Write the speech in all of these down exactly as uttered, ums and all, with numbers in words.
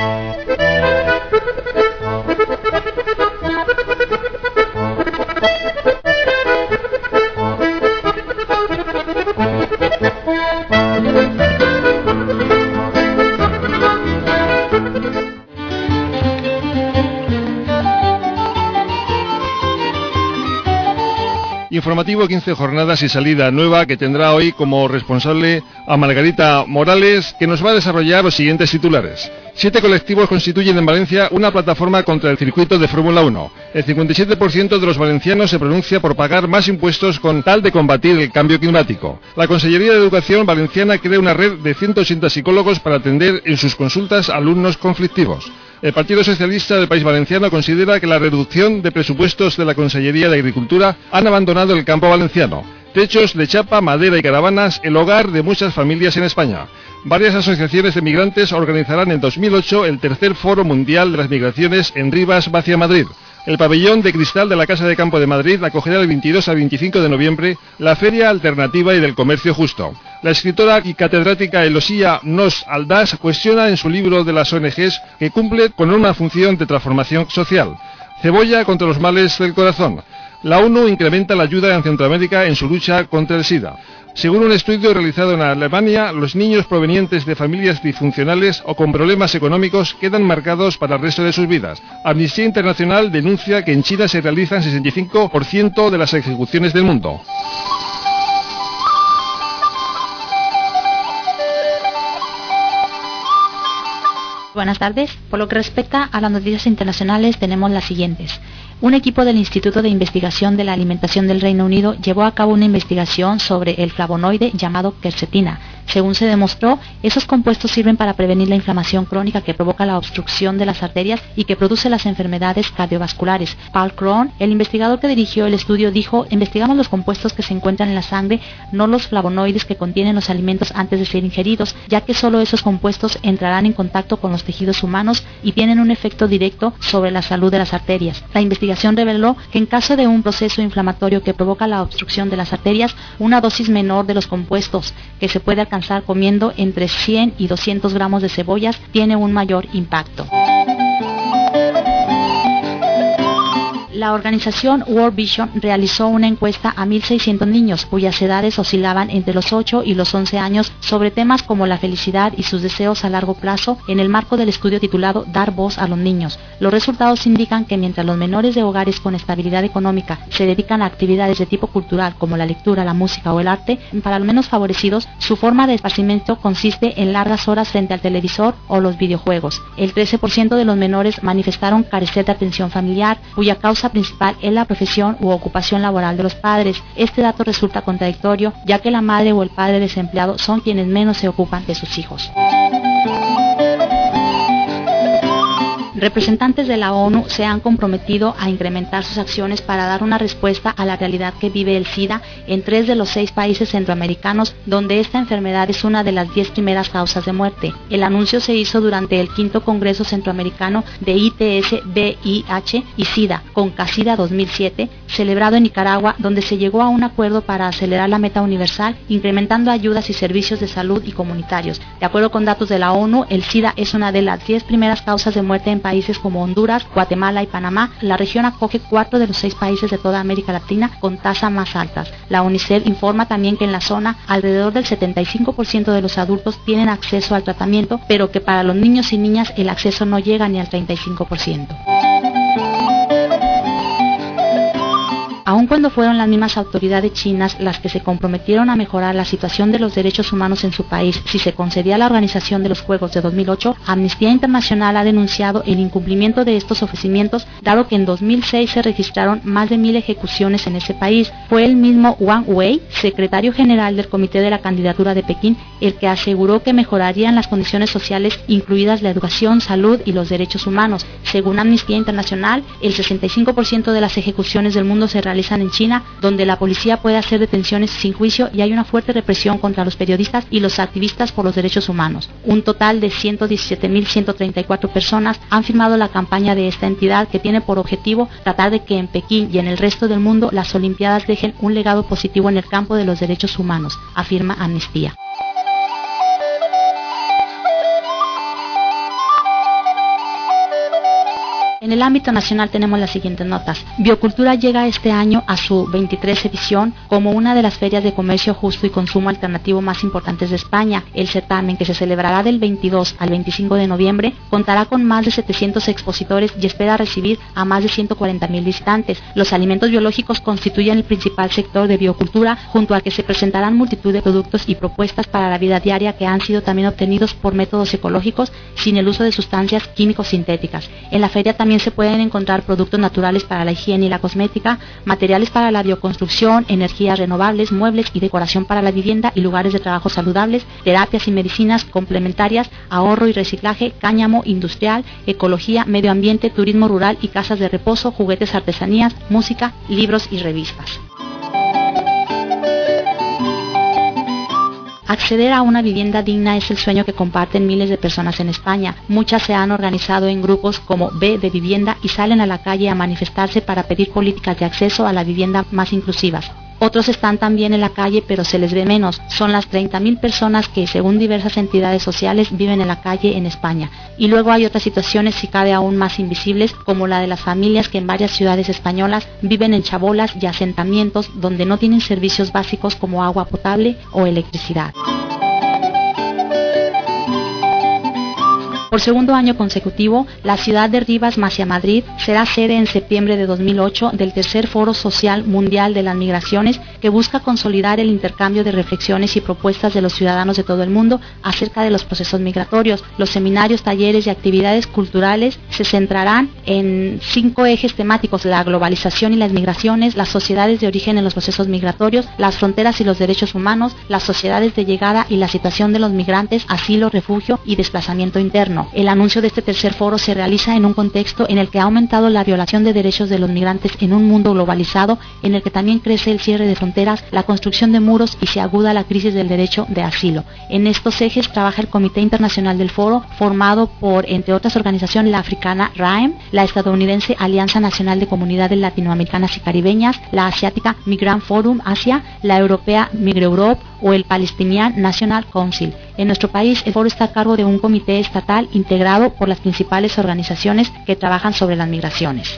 Informativo quince jornadas y salida nueva que tendrá hoy como responsable a Margarita Morales, que nos va a desarrollar los siguientes titulares. Siete colectivos constituyen en Valencia una plataforma contra el circuito de Fórmula uno. El cincuenta y siete por ciento de los valencianos se pronuncia por pagar más impuestos con tal de combatir el cambio climático. La Consellería de Educación valenciana crea una red de ciento ochenta psicólogos para atender en sus consultas a alumnos conflictivos. El Partido Socialista del País Valenciano considera que la reducción de presupuestos de la Consellería de Agricultura han abandonado el campo valenciano. Techos de chapa, madera y caravanas, el hogar de muchas familias en España. Varias asociaciones de migrantes organizarán en dos mil ocho el tercer Foro Mundial de las Migraciones en Rivas, Vacia, Madrid. El pabellón de cristal de la Casa de Campo de Madrid acogerá del veintidós al veinticinco de noviembre la Feria Alternativa y del Comercio Justo. La escritora y catedrática Elosia Nos Aldás cuestiona en su libro de las O N Ges que cumple con una función de transformación social. Cebolla contra los males del corazón. La ONU incrementa la ayuda en Centroamérica en su lucha contra el SIDA. Según un estudio realizado en Alemania, los niños provenientes de familias disfuncionales o con problemas económicos quedan marcados para el resto de sus vidas. Amnistía Internacional denuncia que en China se realizan sesenta y cinco por ciento de las ejecuciones del mundo. Buenas tardes. Por lo que respecta a las noticias internacionales tenemos las siguientes. Un equipo del Instituto de Investigación de la Alimentación del Reino Unido llevó a cabo una investigación sobre el flavonoide llamado quercetina. Según se demostró, esos compuestos sirven para prevenir la inflamación crónica que provoca la obstrucción de las arterias y que produce las enfermedades cardiovasculares. Paul Krohn, el investigador que dirigió el estudio, dijo: investigamos los compuestos que se encuentran en la sangre, no los flavonoides que contienen los alimentos antes de ser ingeridos, ya que solo esos compuestos entrarán en contacto con los tejidos humanos y tienen un efecto directo sobre la salud de las arterias. La investigación reveló que en caso de un proceso inflamatorio que provoca la obstrucción de las arterias, una dosis menor de los compuestos que se puede alcanzar comiendo entre cien y doscientos gramos de cebollas tiene un mayor impacto. La organización World Vision realizó una encuesta a mil seiscientos niños cuyas edades oscilaban entre los ocho y los once años sobre temas como la felicidad y sus deseos a largo plazo en el marco del estudio titulado Dar voz a los niños. Los resultados indican que mientras los menores de hogares con estabilidad económica se dedican a actividades de tipo cultural como la lectura, la música o el arte, para los menos favorecidos su forma de esparcimiento consiste en largas horas frente al televisor o los videojuegos. El trece por ciento de los menores manifestaron carecer de atención familiar, cuya causa principal es la profesión u ocupación laboral de los padres. Este dato resulta contradictorio, ya que la madre o el padre desempleado son quienes menos se ocupan de sus hijos. Representantes de la ONU se han comprometido a incrementar sus acciones para dar una respuesta a la realidad que vive el SIDA en tres de los seis países centroamericanos donde esta enfermedad es una de las diez primeras causas de muerte. El anuncio se hizo durante el quinto Congreso Centroamericano de I T S V I H y SIDA, con CASIDA dos mil siete, celebrado en Nicaragua, donde se llegó a un acuerdo para acelerar la meta universal, incrementando ayudas y servicios de salud y comunitarios. De acuerdo con datos de la ONU, el SIDA es una de las diez primeras causas de muerte en países como Honduras, Guatemala y Panamá. La región acoge cuatro de los seis países de toda América Latina con tasas más altas. La UNICEF informa también que en la zona alrededor del setenta y cinco por ciento de los adultos tienen acceso al tratamiento, pero que para los niños y niñas el acceso no llega ni al treinta y cinco por ciento. Aun cuando fueron las mismas autoridades chinas las que se comprometieron a mejorar la situación de los derechos humanos en su país si se concedía la organización de los Juegos de dos mil ocho, Amnistía Internacional ha denunciado el incumplimiento de estos ofrecimientos, dado que en dos mil seis se registraron más de mil ejecuciones en ese país. Fue el mismo Wang Wei, secretario general del Comité de la Candidatura de Pekín, el que aseguró que mejorarían las condiciones sociales, incluidas la educación, salud y los derechos humanos. Según Amnistía Internacional, el sesenta y cinco por ciento de las ejecuciones del mundo se realizan en China, donde la policía puede hacer detenciones sin juicio y hay una fuerte represión contra los periodistas y los activistas por los derechos humanos. Un total de ciento diecisiete mil ciento treinta y cuatro personas han firmado la campaña de esta entidad, que tiene por objetivo tratar de que en Pekín y en el resto del mundo las Olimpiadas dejen un legado positivo en el campo de los derechos humanos, afirma Amnistía. En el ámbito nacional tenemos las siguientes notas. Biocultura llega este año a su veintitrés edición como una de las ferias de comercio justo y consumo alternativo más importantes de España. El certamen, que se celebrará del veintidós al veinticinco de noviembre, contará con más de setecientos expositores y espera recibir a más de ciento cuarenta mil visitantes. Los alimentos biológicos constituyen el principal sector de biocultura, junto al que se presentarán multitud de productos y propuestas para la vida diaria que han sido también obtenidos por métodos ecológicos sin el uso de sustancias químicos sintéticas. En la feria también se pueden encontrar productos naturales para la higiene y la cosmética, materiales para la bioconstrucción, energías renovables, muebles y decoración para la vivienda y lugares de trabajo saludables, terapias y medicinas complementarias, ahorro y reciclaje, cáñamo industrial, ecología, medio ambiente, turismo rural y casas de reposo, juguetes, artesanías, música, libros y revistas. Acceder a una vivienda digna es el sueño que comparten miles de personas en España. Muchas se han organizado en grupos como B de Vivienda y salen a la calle a manifestarse para pedir políticas de acceso a la vivienda más inclusivas. Otros están también en la calle, pero se les ve menos. Son las treinta mil personas que, según diversas entidades sociales, viven en la calle en España. Y luego hay otras situaciones, si cabe aún más invisibles, como la de las familias que en varias ciudades españolas viven en chabolas y asentamientos donde no tienen servicios básicos como agua potable o electricidad. Por segundo año consecutivo, la ciudad de Rivas Masia Madrid será sede en septiembre de dos mil ocho del tercer Foro Social Mundial de las Migraciones, que busca consolidar el intercambio de reflexiones y propuestas de los ciudadanos de todo el mundo acerca de los procesos migratorios. Los seminarios, talleres y actividades culturales se centrarán en cinco ejes temáticos: la globalización y las migraciones, las sociedades de origen en los procesos migratorios, las fronteras y los derechos humanos, las sociedades de llegada y la situación de los migrantes, asilo, refugio y desplazamiento interno. El anuncio de este tercer foro se realiza en un contexto en el que ha aumentado la violación de derechos de los migrantes en un mundo globalizado, en el que también crece el cierre de fronteras, la construcción de muros y se aguda la crisis del derecho de asilo. En estos ejes trabaja el Comité Internacional del Foro, formado por, entre otras organizaciones, la africana R A E M, la estadounidense Alianza Nacional de Comunidades Latinoamericanas y Caribeñas, la asiática Migrant Forum Asia, la europea MigreEurope o el Palestinian National Council. En nuestro país, el foro está a cargo de un comité estatal integrado por las principales organizaciones que trabajan sobre las migraciones.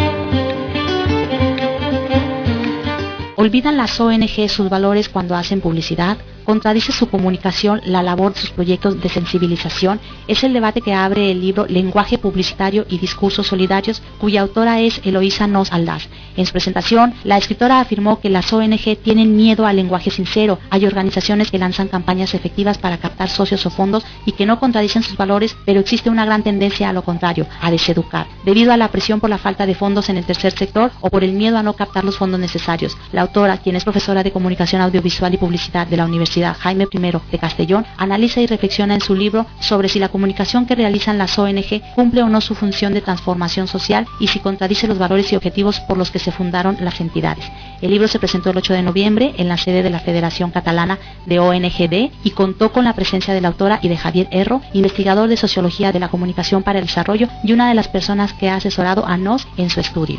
¿Olvidan las O N G sus valores cuando hacen publicidad? ¿Contradice su comunicación la labor de sus proyectos de sensibilización? Es el debate que abre el libro Lenguaje Publicitario y Discursos Solidarios, cuya autora es Eloísa Noz Aldaz. En su presentación, la escritora afirmó que las O N G tienen miedo al lenguaje sincero. Hay organizaciones que lanzan campañas efectivas para captar socios o fondos y que no contradicen sus valores, pero existe una gran tendencia a lo contrario, a deseducar, debido a la presión por la falta de fondos en el tercer sector o por el miedo a no captar los fondos necesarios. La autora, quien es profesora de Comunicación Audiovisual y Publicidad de la Universidad Jaime primero de Castellón, analiza y reflexiona en su libro sobre si la comunicación que realizan las O N G cumple o no su función de transformación social y si contradice los valores y objetivos por los que se fundaron las entidades. El libro se presentó el ocho de noviembre en la sede de la Federación Catalana de O N G D y contó con la presencia de la autora y de Javier Erro, investigador de Sociología de la Comunicación para el Desarrollo y una de las personas que ha asesorado a Noz en su estudio.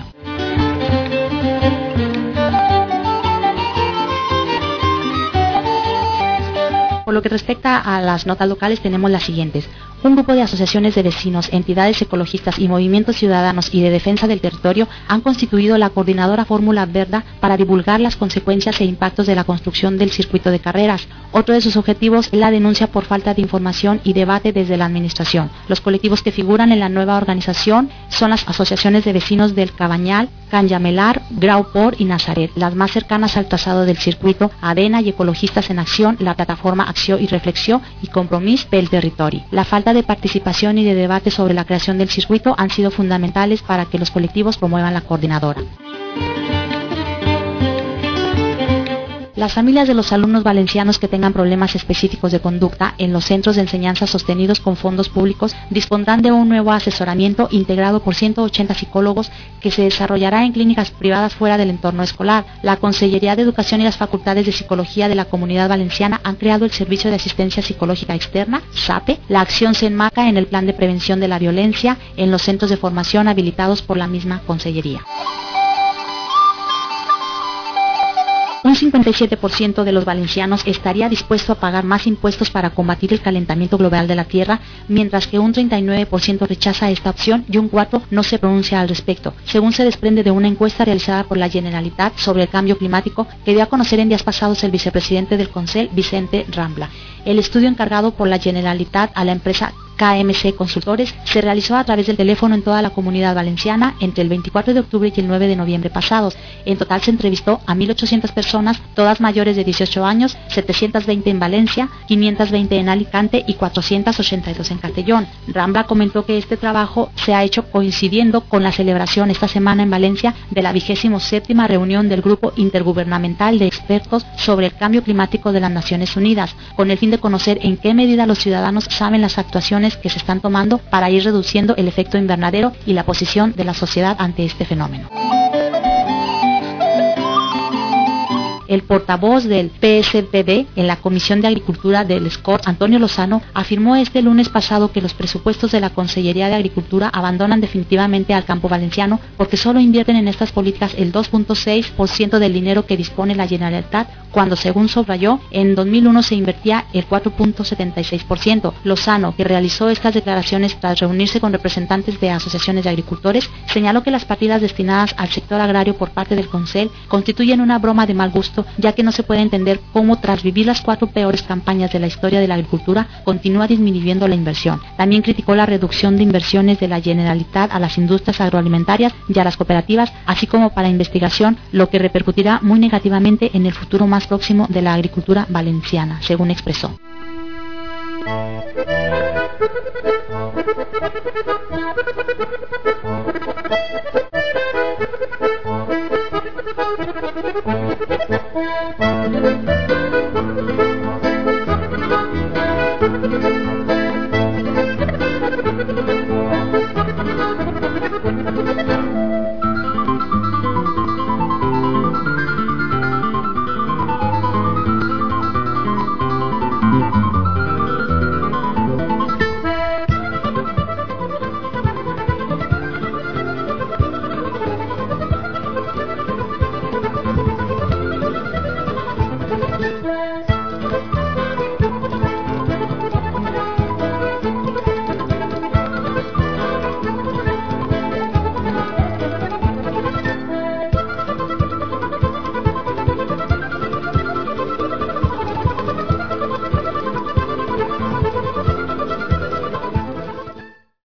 Por lo que respecta a las notas locales, tenemos las siguientes. Un grupo de asociaciones de vecinos, entidades ecologistas y movimientos ciudadanos y de defensa del territorio han constituido la coordinadora Fórmula Verda para divulgar las consecuencias e impactos de la construcción del circuito de carreras. Otro de sus objetivos es la denuncia por falta de información y debate desde la administración. Los colectivos que figuran en la nueva organización son las asociaciones de vecinos del Cabañal, Canyamelar, Grauport y Nazaret, las más cercanas al trazado del circuito, ADENA y Ecologistas en Acción, la plataforma Acció i Reflexió y Compromís pel Territori. La falta de participación y de debate sobre la creación del circuito han sido fundamentales para que los colectivos promuevan la coordinadora. Las familias de los alumnos valencianos que tengan problemas específicos de conducta en los centros de enseñanza sostenidos con fondos públicos dispondrán de un nuevo asesoramiento integrado por ciento ochenta psicólogos que se desarrollará en clínicas privadas fuera del entorno escolar. La Consellería de Educación y las Facultades de Psicología de la Comunidad Valenciana han creado el Servicio de Asistencia Psicológica Externa, SAPE. La acción se enmarca en el Plan de Prevención de la Violencia en los centros de formación habilitados por la misma Consellería. Un cincuenta y siete por ciento de los valencianos estaría dispuesto a pagar más impuestos para combatir el calentamiento global de la Tierra, mientras que un treinta y nueve por ciento rechaza esta opción y un cuatro por ciento no se pronuncia al respecto, según se desprende de una encuesta realizada por la Generalitat sobre el cambio climático que dio a conocer en días pasados el vicepresidente del Consell, Vicente Rambla. El estudio encargado por la Generalitat a la empresa K M C Consultores se realizó a través del teléfono en toda la Comunidad Valenciana entre el veinticuatro de octubre y el nueve de noviembre pasados. En total se entrevistó a mil ochocientas personas, todas mayores de dieciocho años, setecientas veinte en Valencia, quinientas veinte en Alicante y cuatrocientas ochenta y dos en Castellón. Rambla comentó que este trabajo se ha hecho coincidiendo con la celebración esta semana en Valencia de la vigésimo séptima reunión del Grupo Intergubernamental de Expertos sobre el Cambio Climático de las Naciones Unidas, con el fin de conocer en qué medida los ciudadanos saben las actuaciones que se están tomando para ir reduciendo el efecto invernadero y la posición de la sociedad ante este fenómeno. El portavoz del P S P B en la Comisión de Agricultura del S C O R, Antonio Lozano, afirmó este lunes pasado que los presupuestos de la Consellería de Agricultura abandonan definitivamente al campo valenciano porque solo invierten en estas políticas el dos punto seis por ciento del dinero que dispone la Generalitat, cuando, según subrayó, en dos mil uno se invertía el cuatro punto setenta y seis por ciento. Lozano, que realizó estas declaraciones tras reunirse con representantes de asociaciones de agricultores, señaló que las partidas destinadas al sector agrario por parte del Consell constituyen una broma de mal gusto, ya que no se puede entender cómo, tras vivir las cuatro peores campañas de la historia de la agricultura, continúa disminuyendo la inversión. También criticó la reducción de inversiones de la Generalitat a las industrias agroalimentarias y a las cooperativas, así como para investigación, lo que repercutirá muy negativamente en el futuro más próximo de la agricultura valenciana, según expresó.